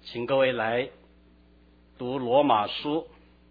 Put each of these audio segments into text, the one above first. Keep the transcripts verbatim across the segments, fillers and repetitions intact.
请各位来读罗马书，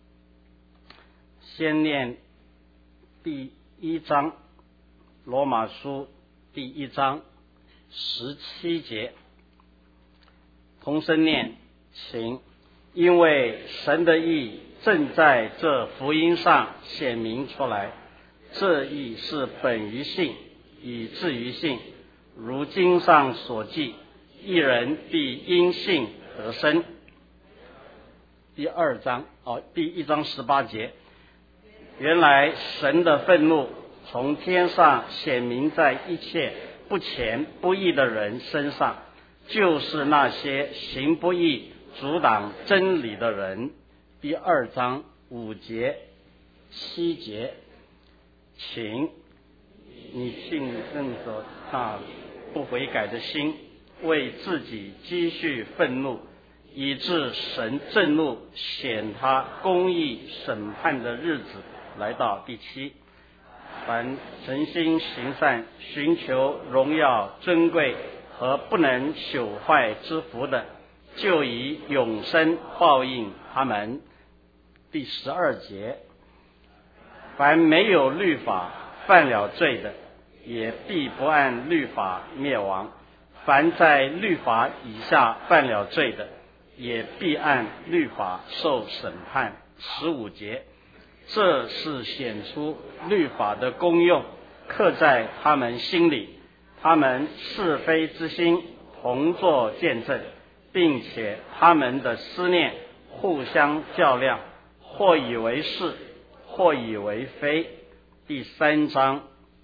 先念第一章，罗马书第一章十七节，同声念，请。因为神的义正在这福音上显明出来，这义是本于信，以至于信。如经上所记，一人必因信得生。第二章哦，第一章十八节，原来神的愤怒从天上显明在一切不虔不义的人身上，就是那些行不义阻挡真理的人。第二章五节七节，请你信任着那不悔改的心，为自己积蓄愤怒，以致神震怒，显他公义审判的日子来到。第七，凡诚心行善，寻求荣耀尊贵和不能朽坏之福的，就以永生报应他们。第十二节，凡没有律法犯了罪的，也必不按律法灭亡；凡在律法以下犯了罪的，也必按律法受审判。十五节，这是显出律法的功用，刻在他们心里，他们是非之心同作见证，并且他们的思念互相较量，或以为是，或以为非。第三章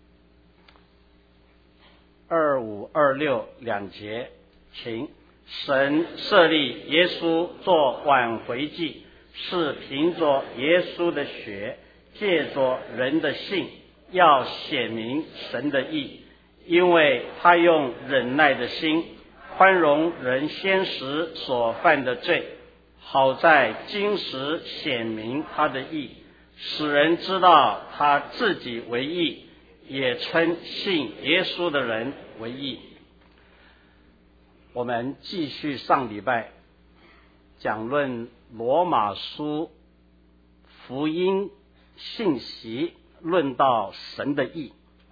二五二六两节，请。神设立耶稣做挽回祭，是凭着耶稣的血，借着人的信，要显明神的义，因为他用忍耐的心宽容人先时所犯的罪，好在今时显明他的义，使人知道他自己为义，也称信耶稣的人为义。我们继续上礼拜讲论罗马书福音信息，论到神的义。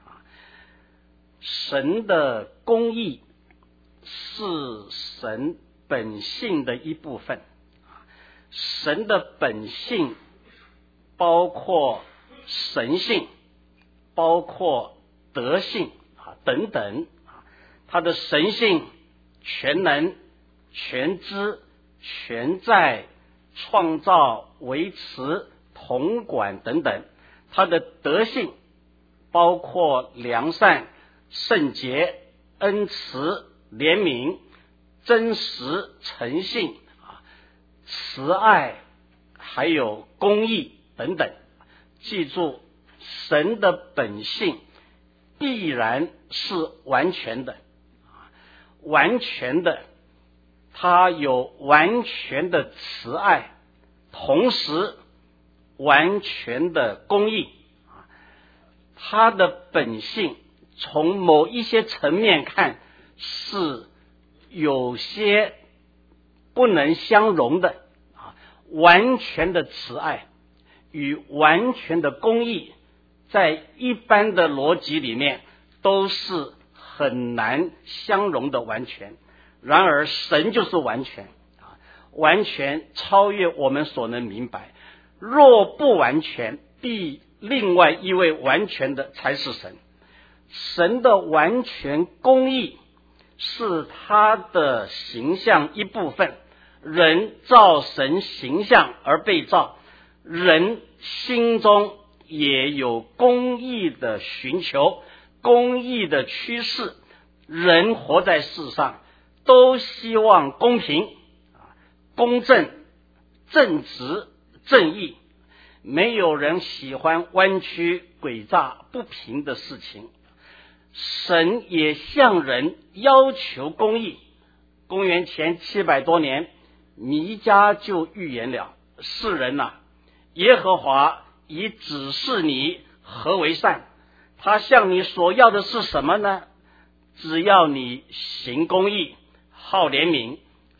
神的公义是神本性的一部分，神的本性包括神性，包括德性等等。他的神性全能、全知、全在、创造、维持、统管等等。他的德性包括良善、圣洁、恩慈、怜悯、真实、诚信、慈爱，还有公义等等。记住，神的本性必然是完全的，完全的，他有完全的慈爱，同时完全的公义。他的本性从某一些层面看是有些不能相容的，完全的慈爱与完全的公义在一般的逻辑里面都是很难相容的完全。然而神就是完全，完全超越我们所能明白。若不完全，必另外一位完全的才是神。神的完全公义是他的形象一部分。人照神形象而被造，人心中也有公义的寻求，公义的趋势。人活在世上都希望公平、公正、正直、正义，没有人喜欢弯曲、诡诈、不平的事情。神也向人要求公义。公元前七百多年，弥迦就预言了：世人啊，耶和华已指示你何为善，他向你所要的是什么呢？只要你行公义，好怜悯，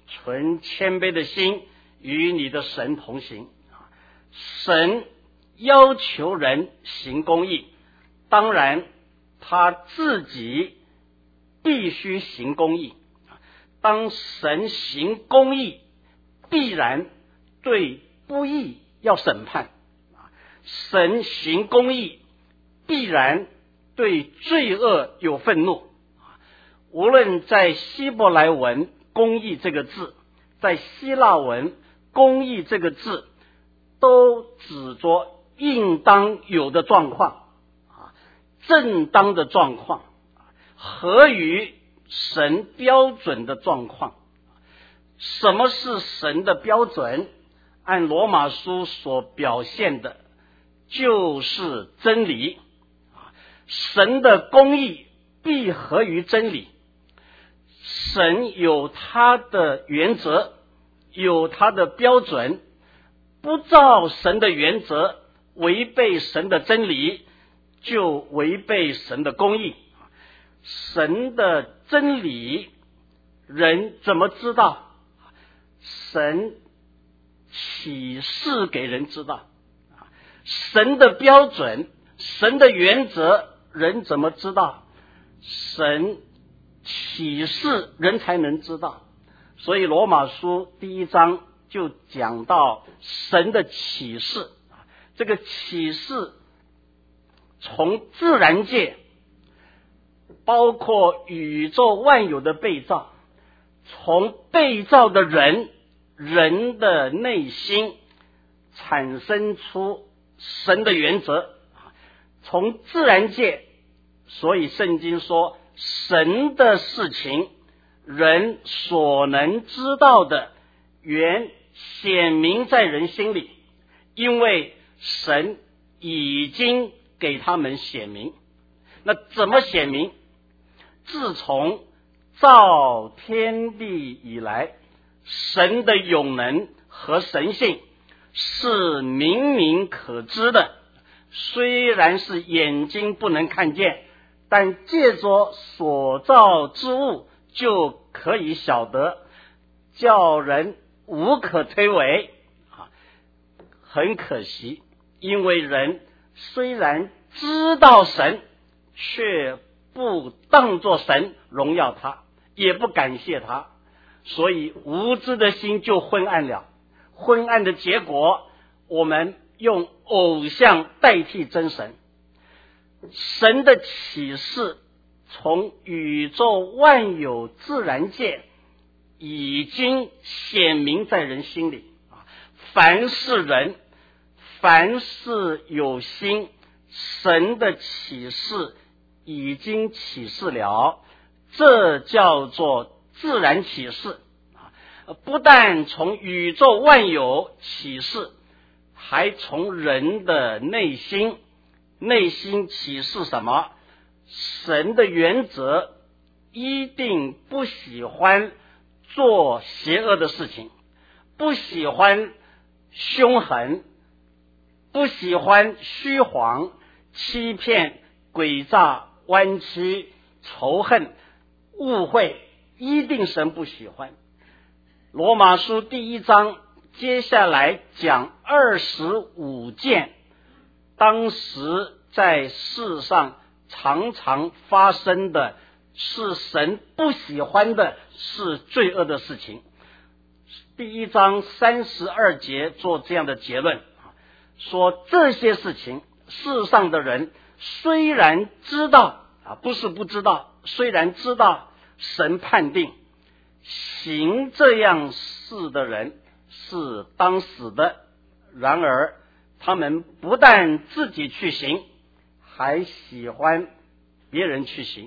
存谦卑的心，与你的神同行。神要求人行公义，当然他自己必须行公义。当神行公义，必然对不义要审判。神行公义，必然对罪恶有愤怒。无论在希伯来文公义这个字，在希腊文公义这个字，都指着应当有的状况，正当的状况，合于神标准的状况。什么是神的标准？按罗马书所表现的，就是真理。神的公义必合于真理。神有他的原则，有他的标准，不照神的原则，违背神的真理，就违背神的公义。神的真理人怎么知道？神启示给人知道。神的标准，神的原则人怎么知道？神启示人才能知道。所以罗马书第一章就讲到神的启示。这个启示从自然界，包括宇宙万有的被造，从被造的人人的内心产生出神的原则。从自然界，所以圣经说神的事情人所能知道的原显明在人心里，因为神已经给他们显明。那怎么显明？自从造天地以来，神的永能和神性是明明可知的，虽然是眼睛不能看见，但借着所造之物就可以晓得，叫人无可推诿。很可惜，因为人虽然知道神，却不当作神荣耀他，也不感谢他，所以无知的心就昏暗了。昏暗的结果，我们用偶像代替真神。神的启示从宇宙万有自然界已经显明在人心里。凡是人，凡是有心，神的启示已经启示了，这叫做自然启示。不但从宇宙万有启示，还从人的内心。内心启示什么？神的原则一定不喜欢做邪恶的事情，不喜欢凶狠，不喜欢虚谎、欺骗、诡诈、弯曲、仇恨、误会，一定神不喜欢。罗马书第一章接下来讲二十五件当时在世上常常发生的，是神不喜欢的，是罪恶的事情。第一章三十二节做这样的结论，说这些事情世上的人虽然知道啊，不是不知道，虽然知道神判定行这样事的人是当死的，然而他们不但自己去行，还喜欢别人去行。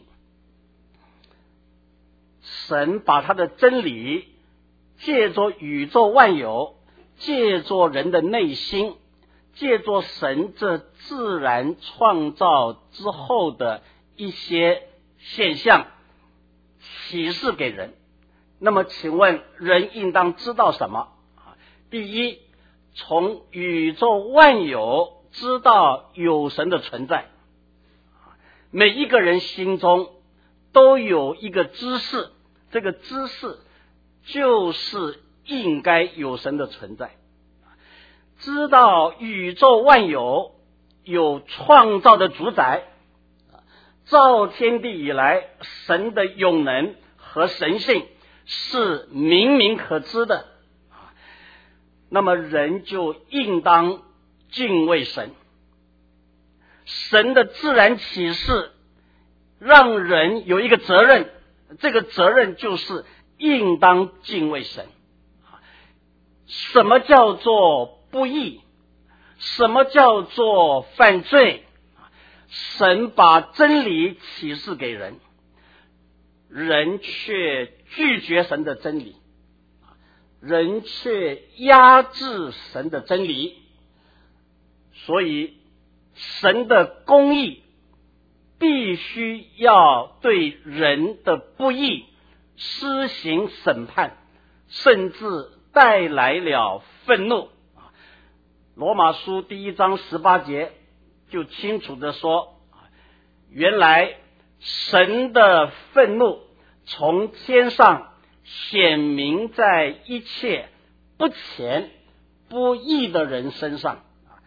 神把他的真理借着宇宙万有，借着人的内心，借着神这自然创造之后的一些现象启示给人。那么请问人应当知道什么？第一，从宇宙万有知道有神的存在。每一个人心中都有一个知识，这个知识就是应该有神的存在。知道宇宙万有有创造的主宰，造天地以来神的永能和神性是明明可知的，那么人就应当敬畏神。神的自然启示让人有一个责任，这个责任就是应当敬畏神。什么叫做不义？什么叫做犯罪？神把真理启示给人，人却拒绝神的真理，人却压制神的真理，所以神的公义必须要对人的不义施行审判，甚至带来了愤怒。罗马书第一章十八节就清楚地说，原来神的愤怒从天上显明在一切不虔不义的人身上，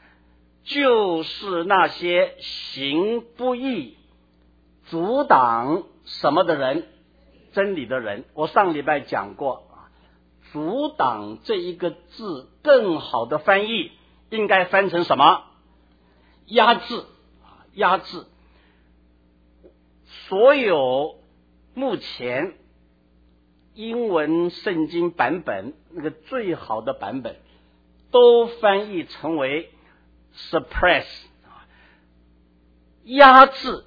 就是那些行不义阻挡什么的人，真理的人。我上礼拜讲过，阻挡这一个字更好的翻译应该翻成什么？压制，压制。所有目前英文圣经版本那个最好的版本都翻译成为 suppress， 压制。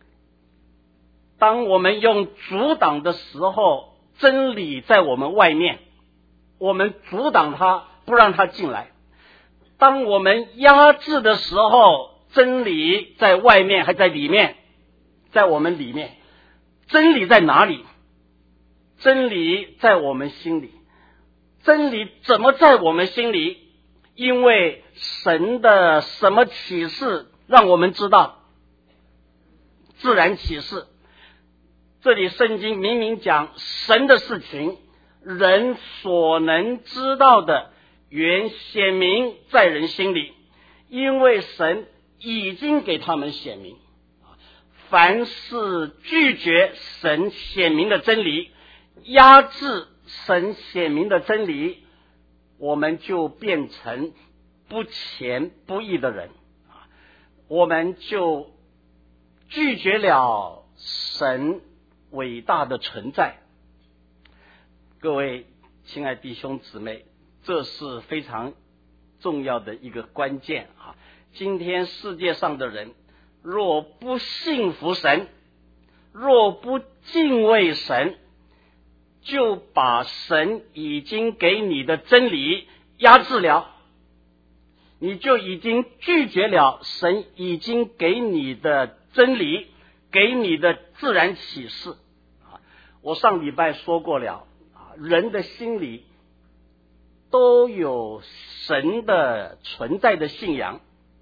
当我们用阻挡的时候，真理在我们外面，我们阻挡它，不让它进来。当我们压制的时候，真理在外面还在里面？在我们里面。真理在哪里？真理在我们心里。真理怎么在我们心里？因为神的什么启示让我们知道？自然启示。这里圣经明明讲神的事情，人所能知道的原显明在人心里，因为神已经给他们显明。凡是拒绝神显明的真理，压制神显明的真理，我们就变成不虔不义的人，我们就拒绝了神伟大的存在。各位亲爱弟兄姊妹，这是非常重要的一个关键啊！今天世界上的人若不信服神，若不敬畏神，就把神已经给你的真理压制了，你就已经拒绝了神已经给你的真理，给你的自然启示。我上礼拜说过了，人的心里都有神的存在的信仰，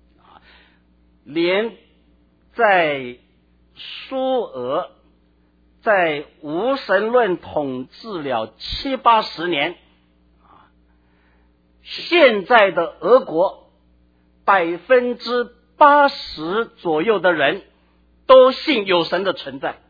连在苏俄在无神论统治了七八十年，现在的俄国百分之八十左右的人都信有神的存在。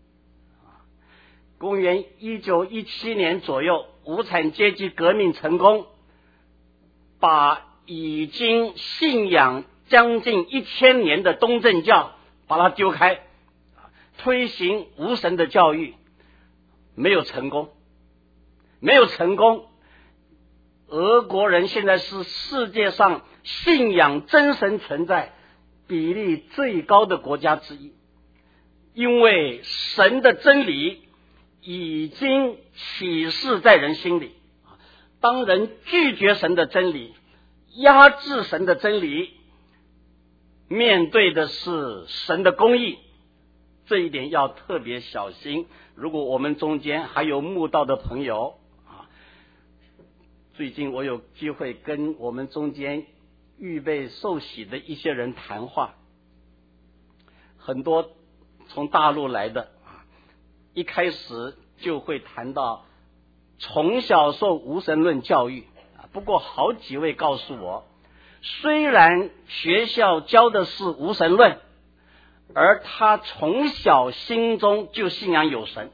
公元一九一七年左右，无产阶级革命成功，把已经信仰将近一千年的东正教把它丢开，推行无神的教育，没有成功，没有成功。俄国人现在是世界上信仰真神存在比例最高的国家之一，因为神的真理已经启示在人心里。当人拒绝神的真理，压制神的真理，面对的是神的公义，这一点要特别小心。如果我们中间还有慕道的朋友啊，最近我有机会跟我们中间预备受洗的一些人谈话，很多从大陆来的，一开始就会谈到从小受无神论教育，不过好几位告诉我，虽然学校教的是无神论，而他从小心中就信仰有神。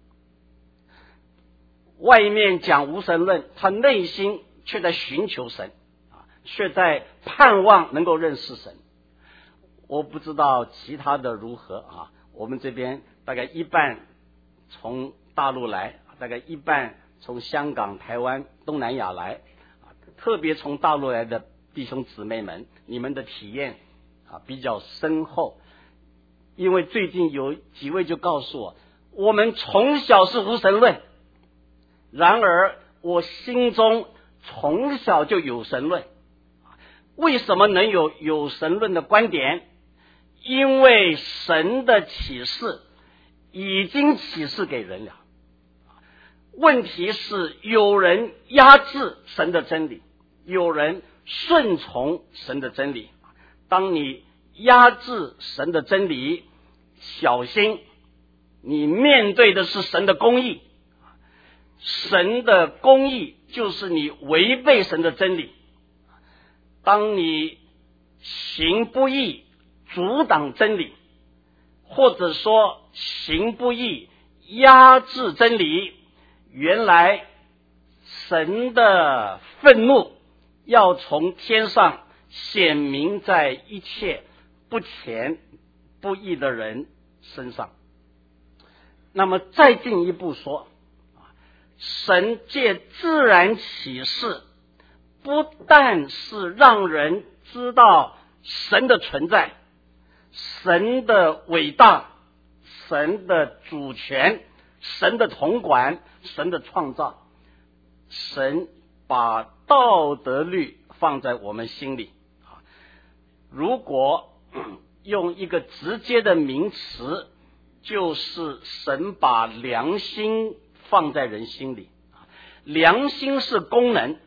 外面讲无神论，他内心却在寻求神，却在盼望能够认识神。我不知道其他的如何啊，我们这边大概一半从大陆来，大概一半从香港、台湾、东南亚来，特别从大陆来的弟兄姊妹们，你们的体验啊比较深厚。因为最近有几位就告诉我，我们从小是无神论，然而我心中从小就有神论。为什么能有有神论的观点？因为神的启示已经启示给人了。问题是有人压制神的真理，有人顺从神的真理。当你压制神的真理，小心你面对的是神的公义。神的公义就是你违背神的真理。当你行不义阻挡真理，或者说行不义压制真理，原来神的愤怒要从天上显明在一切不虔不义的人身上。那么再进一步说，神借自然启示，不但是让人知道神的存在，神的伟大，神的主权，神的统管，神的创造。神把道德律放在我们心里。如果用一个直接的名词，就是神把良心放在人心里。良心是功能，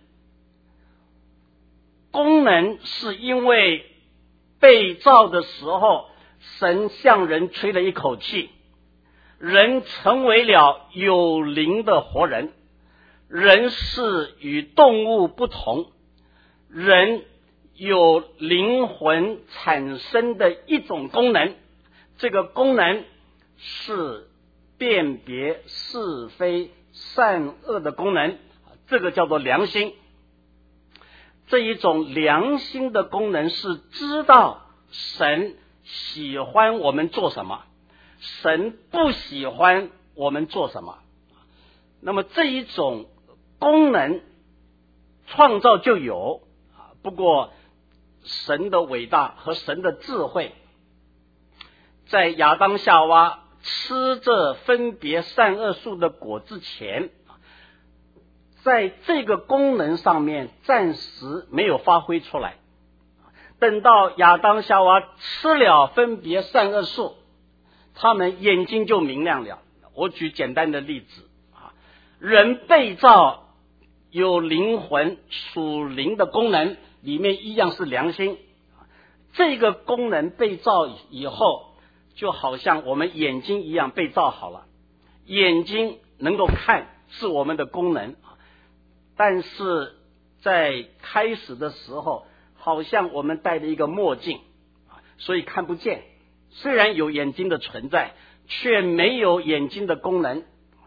功能是因为被造的时候，神向人吹了一口气，人成为了有灵的活人。人是与动物不同，人有灵魂产生的一种功能，这个功能是辨别是非善恶的功能，这个叫做良心。这一种良心的功能是知道神喜欢我们做什么，神不喜欢我们做什么。那么这一种功能创造就有，不过神的伟大和神的智慧，在亚当夏娃吃这分别善恶树的果之前，在这个功能上面暂时没有发挥出来。等到亚当夏娃吃了分别善恶树，他们眼睛就明亮了。我举简单的例子，人被造有灵魂属灵的功能，里面一样是良心。这个功能被造以后，就好像我们眼睛一样被造好了，眼睛能够看是我们的功能，但是在开始的时候好像我们戴了一个墨镜，所以看不见。虽然有眼睛的存在，却没有眼睛的功能。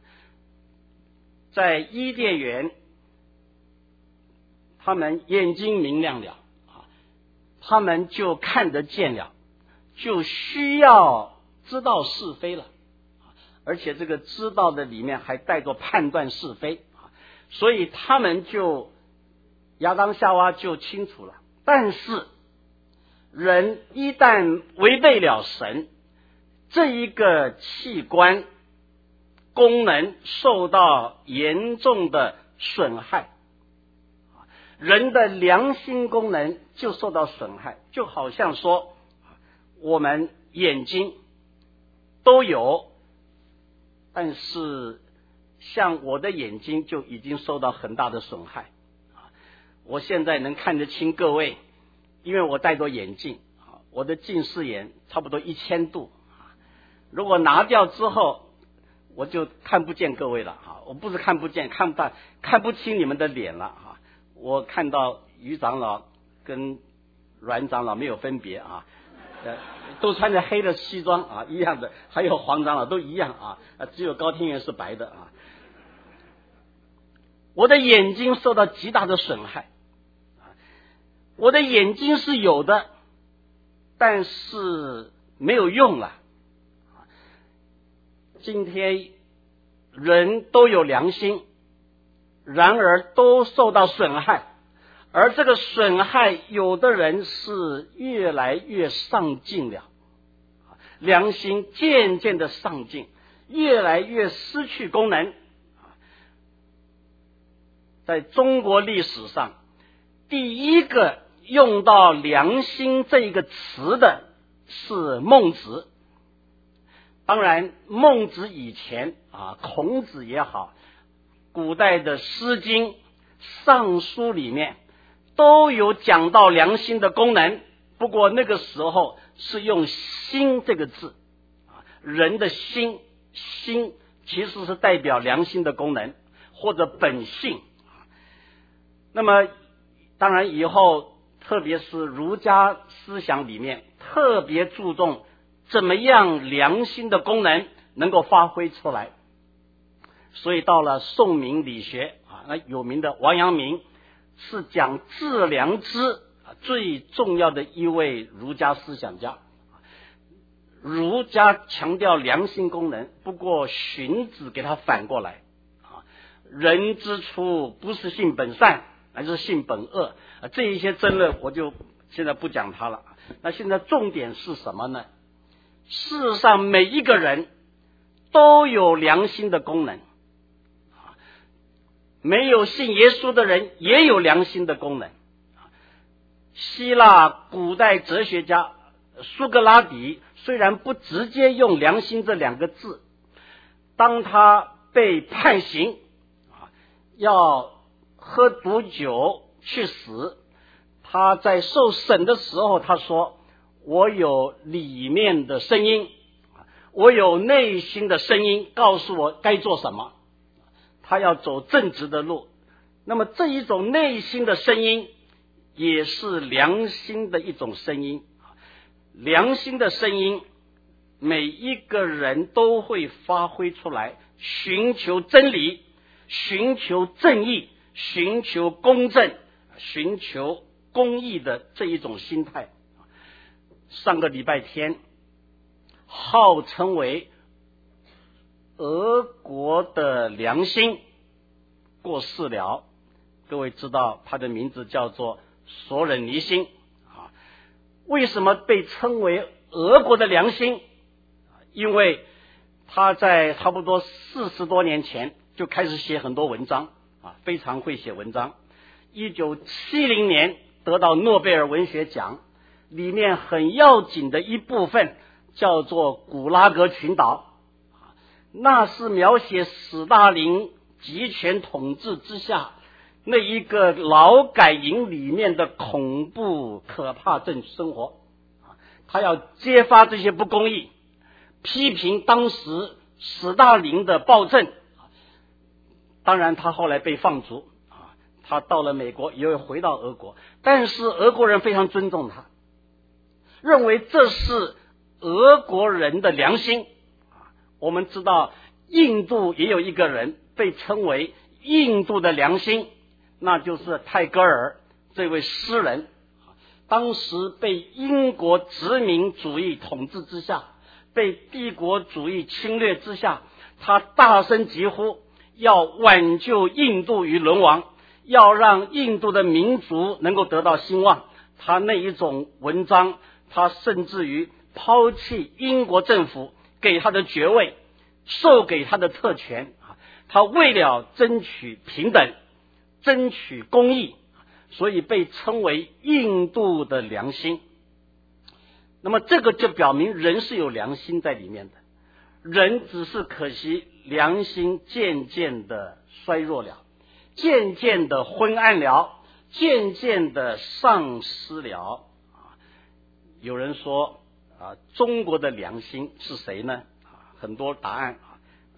在伊甸园，他们眼睛明亮了，他们就看得见了，就需要知道是非了，而且这个知道的里面还带着判断是非，所以他们就亚当夏娃就清楚了。但是人一旦违背了神，这一个器官功能受到严重的损害，人的良心功能就受到损害。就好像说我们眼睛都有，但是像我的眼睛就已经受到很大的损害。我现在能看得清各位，因为我戴着眼镜，我的近视眼差不多一千度。如果拿掉之后， 我就看不见各位了啊！我不是看不见，看不到，看不清你们的脸了啊！我看到于长老跟阮长老没有分别啊，呃，都穿着黑的西装啊，一样的，还有黄长老都一样啊，只有高天元是白的啊。我的眼睛受到极大的损害，我的眼睛是有的，但是没有用了。今天人都有良心，然而都受到损害，而这个损害有的人是越来越上进了，良心渐渐的上进，越来越失去功能。在中国历史上，第一个用到良心这个词的是孟子。当然孟子以前啊，孔子也好，古代的诗经尚书里面都有讲到良心的功能，不过那个时候是用心这个字，人的心，心其实是代表良心的功能或者本性。那么当然以后特别是儒家思想里面特别注重怎么样良心的功能能够发挥出来，所以到了宋明理学啊，那有名的王阳明是讲致良知最重要的一位儒家思想家。儒家强调良心功能，不过荀子给他反过来啊，人之初不是性本善，而是性本恶，这一些争论我就现在不讲它了。那现在重点是什么呢？事实上每一个人都有良心的功能，没有信耶稣的人也有良心的功能。希腊古代哲学家苏格拉底虽然不直接用良心这两个字，当他被判刑要喝毒酒去死，他在受审的时候他说，我有里面的声音，我有内心的声音告诉我该做什么，他要走正直的路。那么这一种内心的声音也是良心的一种声音，良心的声音每一个人都会发挥出来，寻求真理，寻求正义，寻求公正，寻求公义的这一种心态。上个礼拜天号称为俄国的良心过世了，各位知道他的名字叫做索忍尼辛啊。为什么被称为俄国的良心？因为他在差不多四十多年前就开始写很多文章啊，非常会写文章。一九七零年得到诺贝尔文学奖，里面很要紧的一部分叫做古拉格群岛，那是描写斯大林集权统治之下那一个劳改营里面的恐怖可怕正生活。他要揭发这些不公义，批评当时斯大林的暴政。当然他后来被放逐，他到了美国也会回到俄国，但是俄国人非常尊重他，认为这是俄国人的良心。我们知道印度也有一个人被称为印度的良心，那就是泰戈尔这位诗人。当时被英国殖民主义统治之下，被帝国主义侵略之下，他大声疾呼要挽救印度于沦亡，要让印度的民族能够得到兴旺。他那一种文章，他甚至于抛弃英国政府给他的爵位，授给他的特权，他为了争取平等，争取公义，所以被称为印度的良心。那么这个就表明人是有良心在里面的，人只是可惜良心渐渐的衰弱了，渐渐的昏暗了，渐渐的丧失了。有人说啊，中国的良心是谁呢？很多答案啊，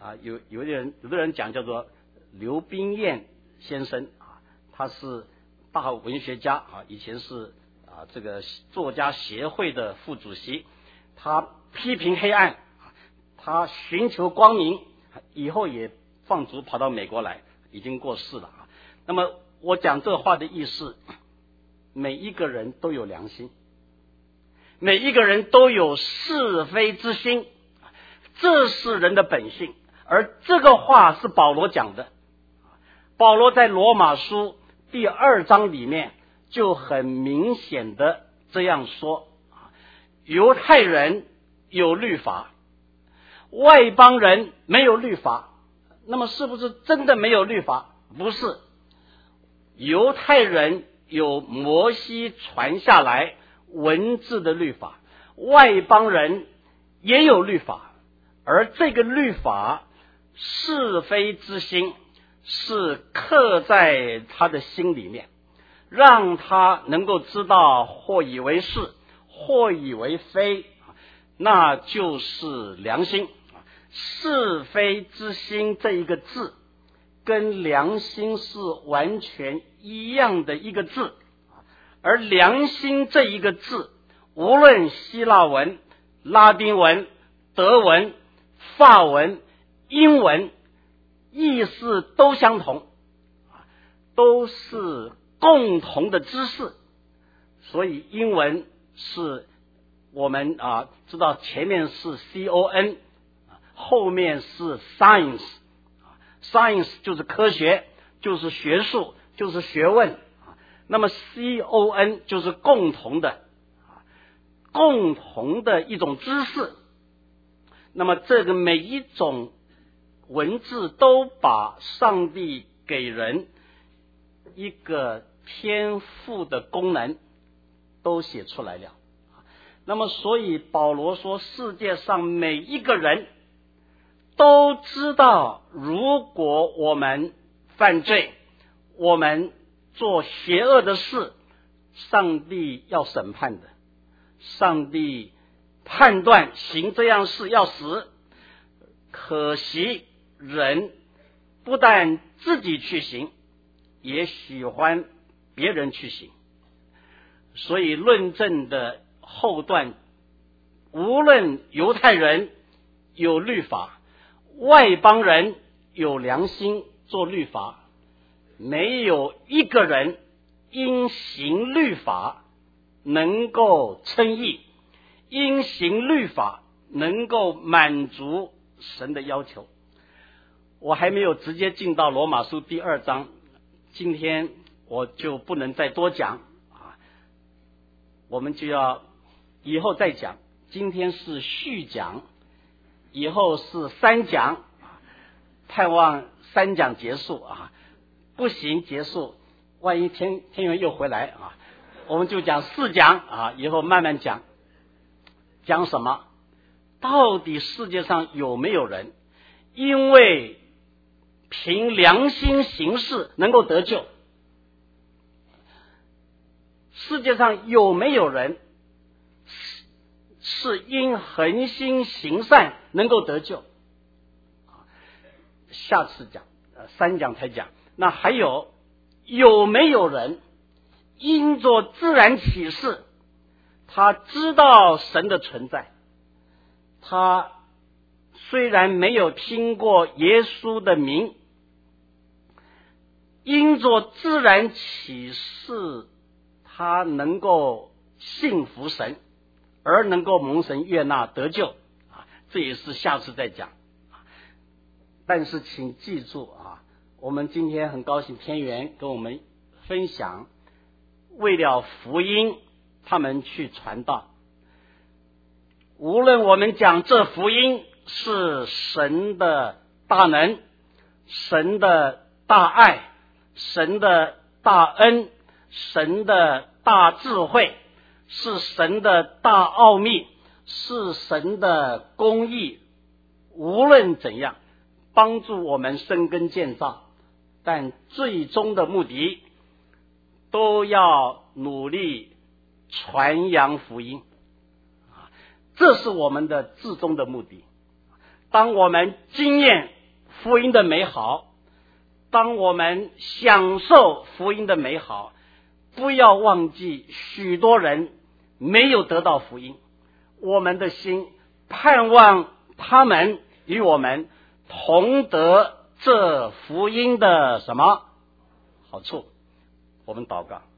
啊，有有的人有的人讲叫做刘宾彦先生啊，他是大文学家啊，以前是啊这个作家协会的副主席，他批评黑暗，他寻求光明，以后也放逐跑到美国来，已经过世了啊。那么我讲这话的意思，每一个人都有良心，每一个人都有是非之心，这是人的本性。而这个话是保罗讲的，保罗在罗马书第二章里面就很明显的这样说，犹太人有律法，外邦人没有律法。那么是不是真的没有律法？不是，犹太人有摩西传下来文字的律法，外邦人也有律法，而这个律法是非之心是刻在他的心里面，让他能够知道或以为是或以为非，那就是良心。是非之心这一个字跟良心是完全一样的一个字，而良心这一个字无论希腊文、拉丁文、德文、法文、英文意思都相同，都是共同的知识。所以英文是我们啊知道前面是 C O N， 后面是 science， science 就是科学，就是学术，就是学问。那么 C O N 就是共同的，共同的一种知识。那么这个每一种文字都把上帝给人一个天赋的功能都写出来了。那么所以保罗说，世界上每一个人都知道，如果我们犯罪，我们做邪恶的事，上帝要审判的，上帝判断行这样事要死。可惜人不但自己去行，也喜欢别人去行。所以论证的后段，无论犹太人有律法，外邦人有良心做律法，没有一个人因行律法能够称义，因行律法能够满足神的要求。我还没有直接进到罗马书第二章，今天我就不能再多讲啊，我们就要以后再讲。今天是续讲，以后是三讲，盼望三讲结束啊，不行结束，万一天天元又回来啊，我们就讲四讲啊，以后慢慢讲。讲什么？到底世界上有没有人因为凭良心行事能够得救？世界上有没有人是因恒心行善能够得救？下次讲，三讲才讲。那还有有没有人因着自然启示，他知道神的存在，他虽然没有听过耶稣的名，因着自然启示，他能够信服神，而能够蒙神悦纳得救啊，这也是下次再讲。但是请记住啊，我们今天很高兴天元跟我们分享，为了福音他们去传道。无论我们讲这福音是神的大能，神的大爱，神的大恩，神的大智慧，是神的大奥秘，是神的公义，无论怎样帮助我们生根建造，但最终的目的都要努力传扬福音，这是我们的至终的目的。当我们经验福音的美好，当我们享受福音的美好，不要忘记许多人没有得到福音，我们的心盼望他们与我们同得这福音的什么好处。我们祷告。